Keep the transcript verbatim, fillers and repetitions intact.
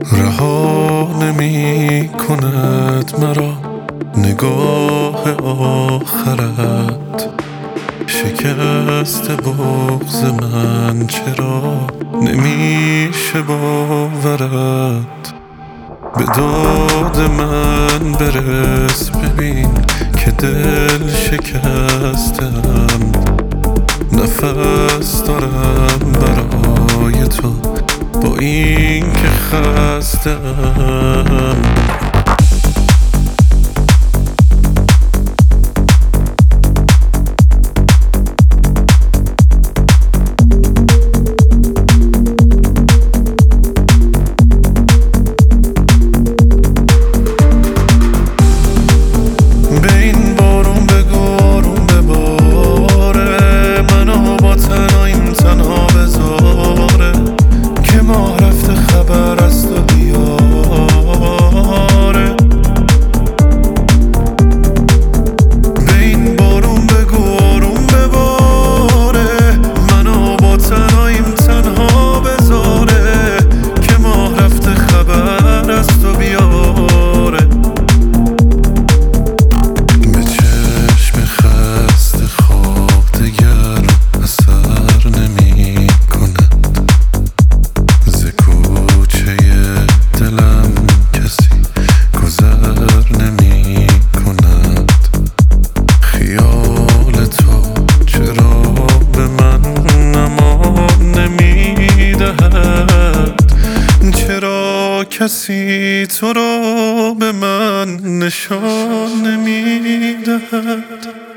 رها نمی کند مرا نگاه آخرت. شکست بغض من چرا نمیشه باورت. به داد من برس ببین که دل شکستم. نفس دارم برای تو با این که خستم. کسی تو رو به من نشان نمیدهد.